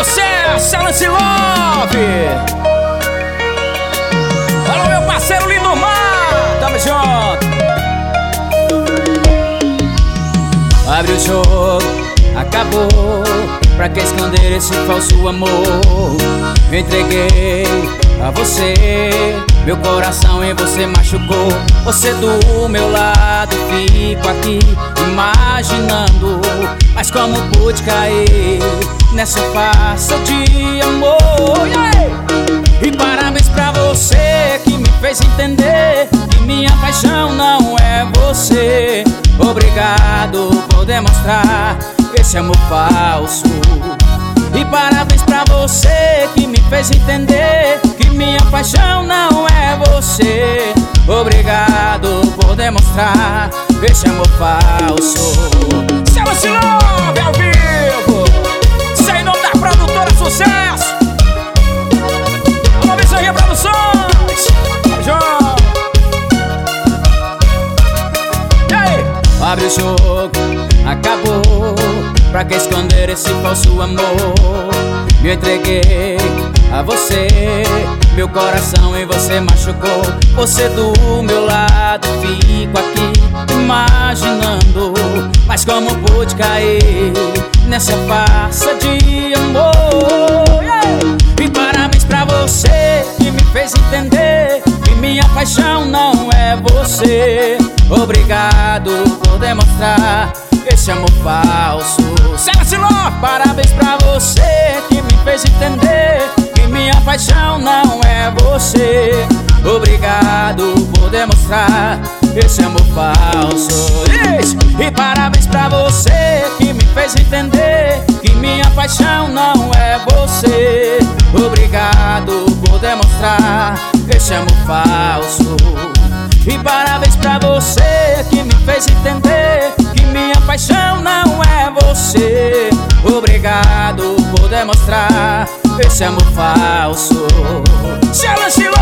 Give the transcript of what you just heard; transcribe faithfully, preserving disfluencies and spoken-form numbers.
sucesso, Lance Love. Alô, meu parceiro Lindomar, tamo junto. Abre o jogo, acabou. Pra que esconder esse falso amor? Eu entreguei a você meu coração e você machucou. Você do meu lado, fico aqui imaginando. Mas como pude cair nessa farsa de amor? E parabéns pra você que me fez entender que minha paixão não é você. Obrigado por demonstrar esse amor falso. E parabéns pra você que me fez entender que minha paixão não é você. Obrigado por demonstrar esse amor falso. Lance Love ao vivo, sem nome da produtora Sucesso. Alô, Bezerrinha Produções. E aí? Abre o jogo, acabou. Pra que esconder esse falso amor? Me entreguei a você meu coração e você machucou. Você do meu lado, fico aqui imaginando. Mas como pude cair nessa farsa de amor? E parabéns pra você que me fez entender que minha paixão não é você. Obrigado por demonstrar esse amor falso. Lance Love, parabéns pra você que me fez entender que minha paixão não é você. Obrigado por demonstrar esse amor falso. E parabéns pra você que me fez entender que minha paixão não é você. Obrigado por demonstrar esse amor falso. E parabéns pra você que me fez entender que minha paixão não é você. Obrigado por demonstrar esse amor falso. Lance Love.